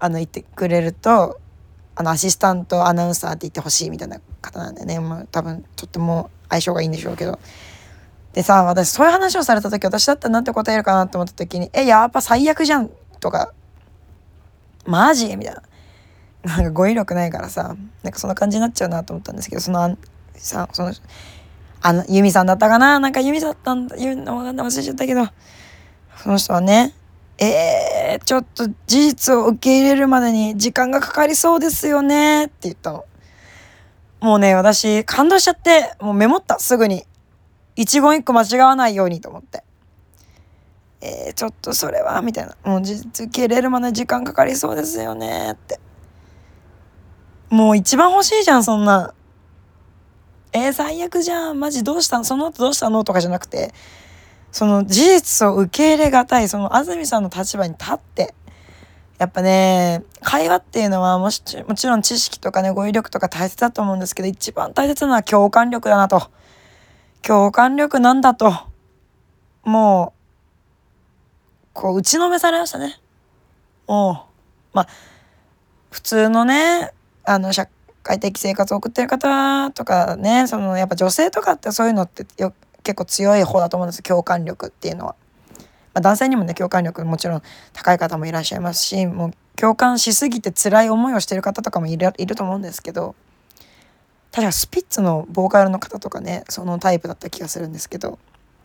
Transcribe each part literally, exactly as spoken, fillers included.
あの言ってくれると、あのアシスタントアナウンサーって言ってほしいみたいな方なんでね、まあ、多分とっても相性がいいんでしょうけど。でさ、私そういう話をされた時、私だったらなんて答えるかなと思った時に、えやっぱ最悪じゃんとか、マジみたいな、なんか語彙力ないからさ、なんかそんな感じになっちゃうなと思ったんですけど、そのさそのあのユミさんだったかな、なんかユミさんだったんだ、ユミの忘れちゃったけど、その人はね、えー、ちょっと事実を受け入れるまでに時間がかかりそうですよねって言ったの。もうね、私感動しちゃって、もうメモった、すぐに一言一句間違わないようにと思って、えー、ちょっとそれはみたいな、もう事実受け入れるまで時間かかりそうですよねって。もう一番欲しいじゃんそんな。えー、最悪じゃん、マジどうしたの、その後どうしたのとかじゃなくて、その事実を受け入れがたい、その安住さんの立場に立って、やっぱね、会話っていうのはもしもちろん知識とかね、語彙力とか大切だと思うんですけど、一番大切なのは共感力だなと。共感力なんだと、もうこう打ちのめされましたね。もうまあ普通のね、あの社会的生活を送ってる方とかね、そのやっぱ女性とかってそういうのってよ結構強い方だと思うんですよ、共感力っていうのは。まあ、男性にもね共感力もちろん高い方もいらっしゃいますし、もう共感しすぎて辛い思いをしてる方とかもいる、いると思うんですけど、確かスピッツのボーカルの方とかね、そのタイプだった気がするんですけど、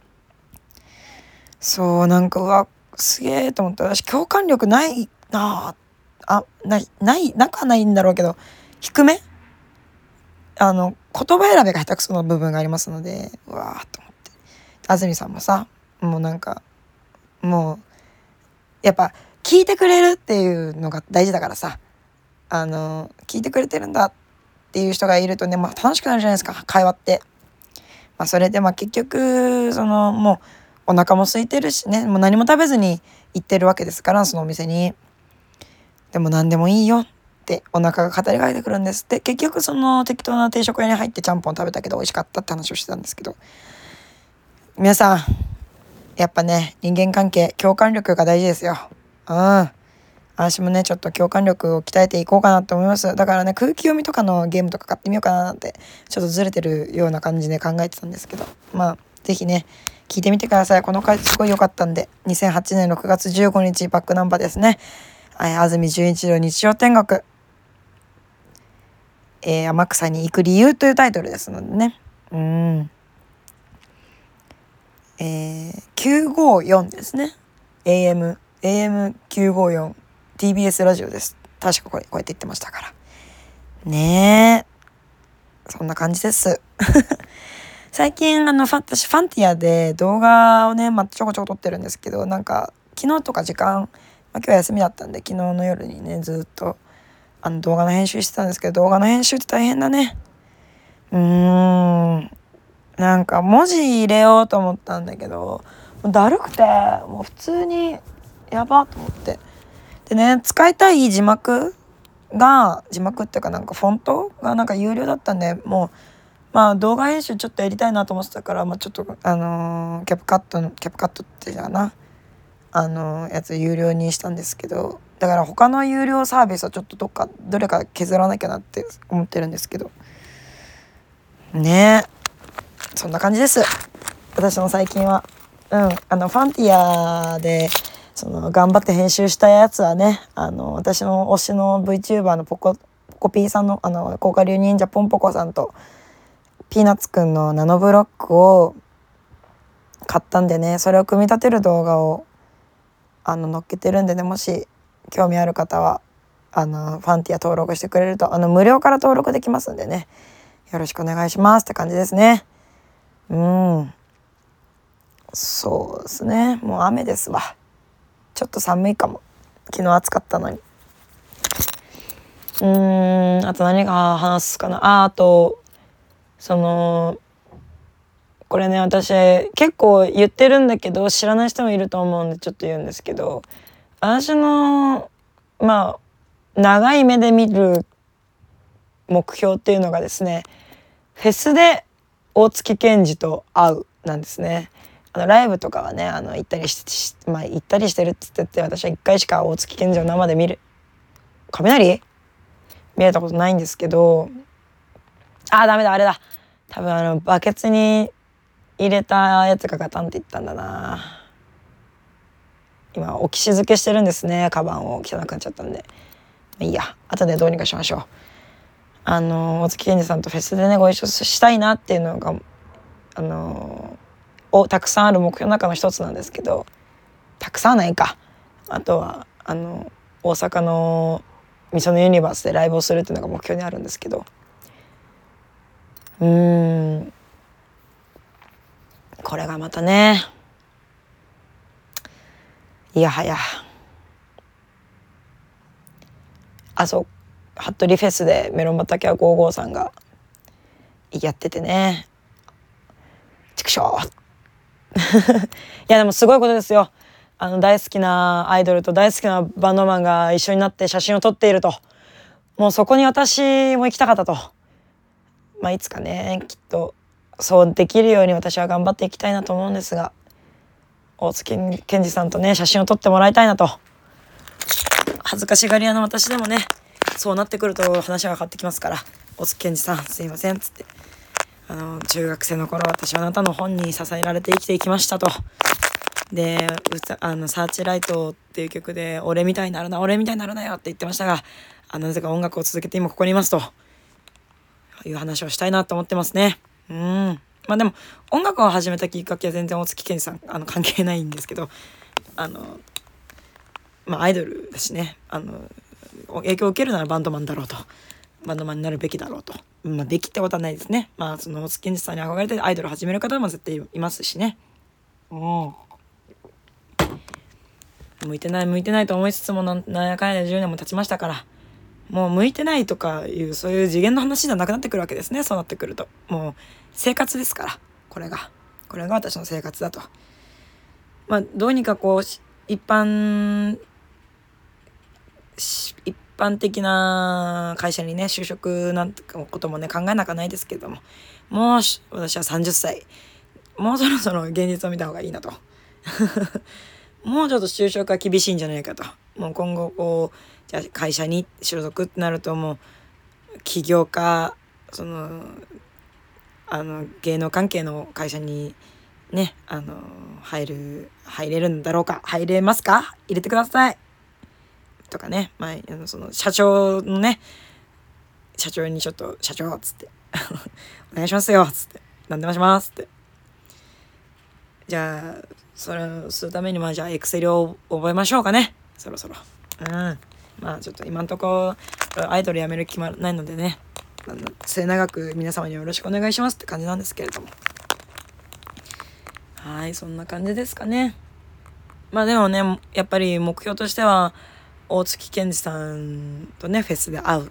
そうなんかうわすげえと思った。私共感力ないなあ、あないないなくはないんだろうけど、低め、あの言葉選びが下手くそな部分がありますので、うわーと思って。安住さんもさ、もうなんかもうやっぱ聞いてくれるっていうのが大事だからさ、あの聞いてくれてるんだっていう人がいるとね、まあ、楽しくなるじゃないですか、会話って。まあ、それでまあ結局そのもうお腹も空いてるしね、もう何も食べずに行ってるわけですから、そのお店に。でも何でもいいよってお腹が語りかけてくるんですって。結局その適当な定食屋に入ってちゃんぽん食べたけど美味しかったって話をしてたんですけど、皆さんやっぱね、人間関係共感力が大事ですよ。うん。私もねちょっと共感力を鍛えていこうかなと思います。だからね、空気読みとかのゲームとか買ってみようかなってちょっとずれてるような感じで考えてたんですけど、まあぜひね聞いてみてください。この回すごい良かったんで。にせんはちねんろくがつじゅうごにちバックナンバーですね。安住純一郎日曜天国、えー、天草に行く理由というタイトルですのでね、うん、えー、きゅうごよんですね。 エーエム エーエムきゅうごよん ティービーエス ラジオです。確かこれこうやって言ってましたからね。えそんな感じです最近あの私ファンティアで動画をね、まあ、ちょこちょこ撮ってるんですけど、なんか昨日とか時間、まあ、今日は休みだったんで昨日の夜にねずっとあの動画の編集してたんですけど、動画の編集って大変だね。うーんなんか文字入れようと思ったんだけど、もうだるくてもう普通にやばと思って、でね使いたい字幕が字幕っていうかなんかフォントがなんか有料だったんで、もうまあ動画編集ちょっとやりたいなと思ってたから、まあ、ちょっとあのー、キャプカットのキャプカットってじゃなあのー、やつ有料にしたんですけど、だから他の有料サービスはちょっとどっかどれか削らなきゃなって思ってるんですけどね。そんな感じです、私の最近は。うんあのファンティアでその頑張って編集したやつはね、あの私の推しの VTuber のポコポコピーさんのあの甲賀流忍者ポンポコさんとピーナッツくんのナノブロックを買ったんでね、それを組み立てる動画をあの載っけてるんでね、もし興味ある方はあのファンティア登録してくれるとあの無料から登録できますんでね、よろしくお願いしますって感じですね。うんそうですね、もう雨ですわ。ちょっと寒いかも、昨日暑かったのに。うーんあと何が話すかなあ。あとそのこれね私結構言ってるんだけど知らない人もいると思うんでちょっと言うんですけど、私のまあ長い目で見る目標っていうのがですね、フェスで大月健二と会うなんですね。あのライブとかはねあの行ったりし、まあ、行ったりしてるって言って私はいっかいしか大月健二を生で見る雷見れたことないんですけど、あーダメだあれだ、多分あのバケツに入れたやつがガタンっていったんだな。今置き静けしてるんですね、カバンを。汚くなっちゃったんでいいや、後でどうにかしましょう。あの大月健二さんとフェスでねご一緒したいなっていうのがあのをたくさんある目標の中の一つなんですけど、たくさんないか、あとはあの大阪のみそのユニバースでライブをするっていうのが目標にあるんですけど、うーんこれがまたね、いやはや、あそう服部フェスでメロン畑はごじゅうごさんがやっててね、畜生いやでもすごいことですよ。あの大好きなアイドルと大好きなバンドマンが一緒になって写真を撮っていると、もうそこに私も行きたかったと。まあいつかねきっとそうできるように私は頑張っていきたいなと思うんですが、大月健二さんとね写真を撮ってもらいたいなと。恥ずかしがり屋の私でもねそうなってくると話が変わってきますから、大月健二さんすいませんっつって、あの中学生の頃私はあなたの本に支えられて生きていきましたと。であのサーチライトっていう曲で俺みたいになるな俺みたいになるなよって言ってましたが、あのなぜか音楽を続けて今ここにいますという話をしたいなと思ってますね。うんまあでも音楽を始めたきっかけは全然大月健二さんあの関係ないんですけど、あのまあアイドルだしね、あの影響を受けるならバンドマンだろうと、バンドマンになるべきだろうと、まあできってことはないですね。まあその大月健二さんに憧れてアイドルを始める方も絶対いますしね。うん向いてない向いてないと思いつつもなんやかんやでじゅうねんも経ちましたから、もう向いてないとかいうそういう次元の話じゃなくなってくるわけですね。そうなってくるともう生活ですから、これがこれが私の生活だと。まあどうにかこう一般一般的な会社にね就職なんてこともね考えなきゃないですけれども、もう私はさんじゅっさい、もうそろそろ現実を見た方がいいなともうちょっと就職が厳しいんじゃないかと。もう今後こうじゃあ会社に所属ってなるともう起業家そのあの芸能関係の会社にねあの入る入れるんだろうか、入れますか、入れてくださいとかね、まあ、あのその社長のね社長にちょっと社長っつってお願いしますよっつって何でもしますって、じゃあそれをするためにまあじゃあエクセルを覚えましょうかね、そろそろ。うんまあちょっと今んとこアイドルやめる気もないのでね、あの末永く皆様によろしくお願いしますって感じなんですけれども、はいそんな感じですかね。まあでもねやっぱり目標としては大月健二さんとねフェスで会う、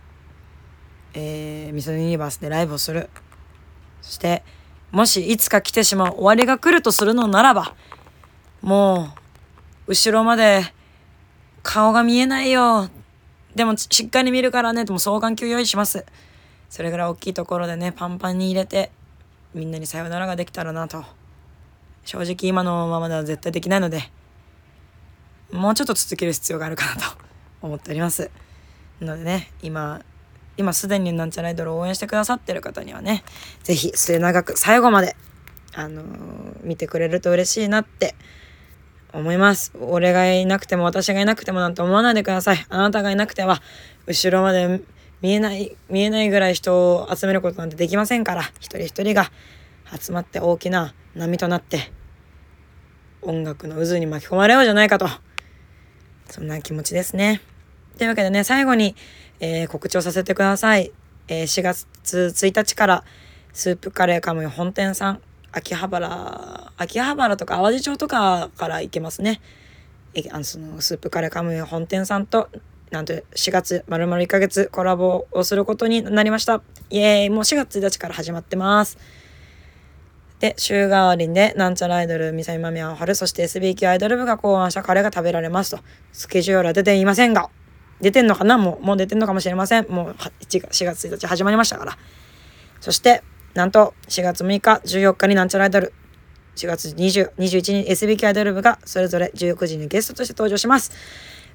えー、ミスユニバースでライブをする、そしてもしいつか来てしまう終わりが来るとするのならば、もう後ろまで顔が見えないよ、でもしっかり見るからね、でも双眼鏡用意します。それぐらい大きいところでねパンパンに入れてみんなにさよならができたらなと。正直今のままでは絶対できないので、もうちょっと続ける必要があるかなと思っておりますのでね、今今すでになんちゃらアイドルを応援してくださってる方にはねぜひ末永く最後まであのー、見てくれると嬉しいなって思います。俺がいなくても私がいなくてもなんて思わないでください。あなたがいなくては後ろまで見えない見えないぐらい人を集めることなんてできませんから、一人一人が集まって大きな波となって音楽の渦に巻き込まれようじゃないかと、そんな気持ちですね。というわけでね最後に、えー、告知をさせてください。えー、しがつついたちからスープカレーカムイ本店さん、秋葉原秋葉原とか淡路町とかから行けますね。えあのそのスープカレーカムイ本店さんとなんとしがつ丸々いっかげつコラボをすることになりました。イエーイ、もうしがつついたちから始まってます。で週替わりでなんちゃらアイドルミサイマミアを張る、そして エスビー 級アイドル部が考案したカレーが食べられますと。スケジュールは出ていませんが出てんのかな、もうもう出てんのかもしれません。もうしがつついたち始まりましたから。そしてなんとしがつむいかじゅうよっかになんちゃらアイドル、しがつにじゅう、にじゅういちにちに エスビー 級アイドル部がそれぞれじゅうくじにゲストとして登場します。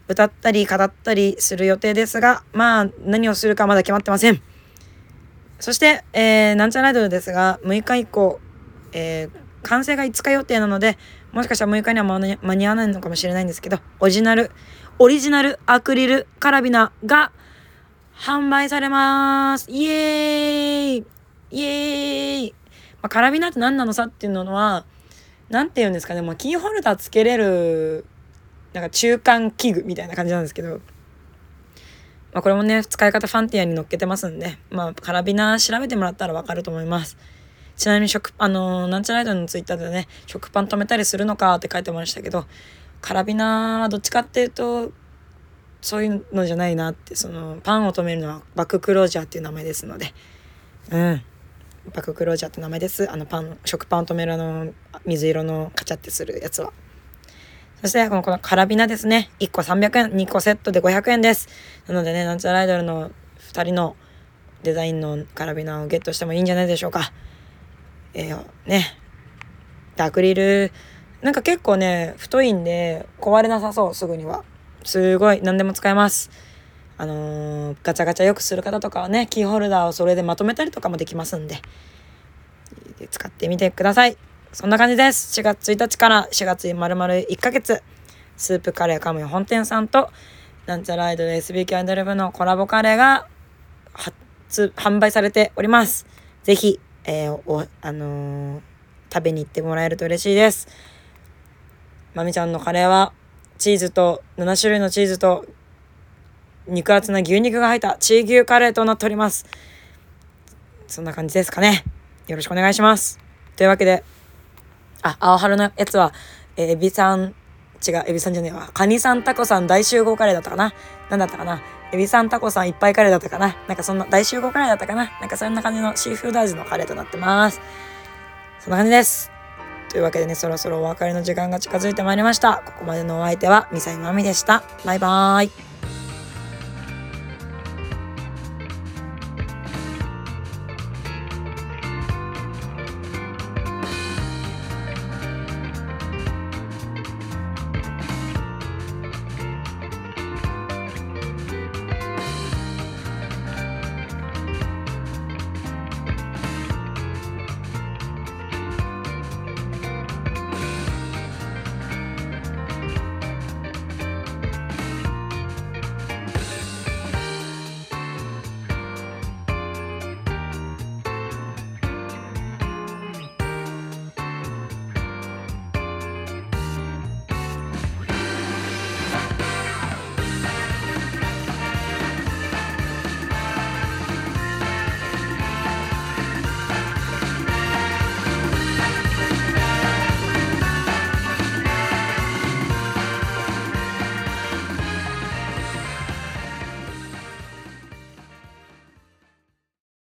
歌ったり語ったりする予定ですが、まあ何をするかまだ決まってません。そして、えー、なんちゃらアイドルですがむいか以降、えー、完成がいつか予定なので、もしかしたらむいかには間に間に合わないのかもしれないんですけど、オリジナルオリジナルアクリルカラビナが販売されます。イエーイイエーイ、まあ、カラビナって何なのさっていうのはなんて言うんですかね、まあ、キーホルダーつけれるなんか中間器具みたいな感じなんですけど、まあ、これもね使い方ファンティアに載っけてますんで、まあ、カラビナ調べてもらったらわかると思います。ちなみに食あのー、なんちゃらアイドルのツイッターでね食パン止めたりするのかって書いてましたけど、カラビナはどっちかっていうとそういうのじゃないなって、そのパンを止めるのはバッククロージャーっていう名前ですので、うんバッククロージャーって名前です。あのパン食パンを止めるあの水色のカチャってするやつは。そしてこのこのカラビナですね、いっこさんびゃくえん、にこセットでごひゃくえんです。なのでねなんちゃらアイドルのふたりのデザインのカラビナをゲットしてもいいんじゃないでしょうか。えー、ねアクリルなんか結構ね太いんで壊れなさそう。すぐにはすごい何でも使えます。あのー、ガチャガチャよくする方とかはねキーホルダーをそれでまとめたりとかもできますんで使ってみてください。そんな感じです。しがつついたちからしがつ丸々いっかげつスープカレーカムイ本店さんとなんちゃらアイドル エスビーケー アイドル部のコラボカレーが初販売されております。ぜひ、えー、おあのー、食べに行ってもらえると嬉しいです。まみちゃんのカレーはチーズとななしゅるいのチーズと肉厚な牛肉が入ったチー牛カレーとなっております。そんな感じですかね。よろしくお願いします。というわけで、あ、青春のやつは、えー、エビさん、違う、エビさんじゃねえわ。カニさんタコさん大集合カレーだったかな。なんだったかな。エビさんタコさんいっぱいカレーだったかな。なんかそんな大集合カレーだったかな。なんかそんな感じのシーフード味のカレーとなってます。そんな感じです。というわけでね、そろそろお別れの時間が近づいてまいりました。ここまでのお相手はミサイマミでした。バイバーイ。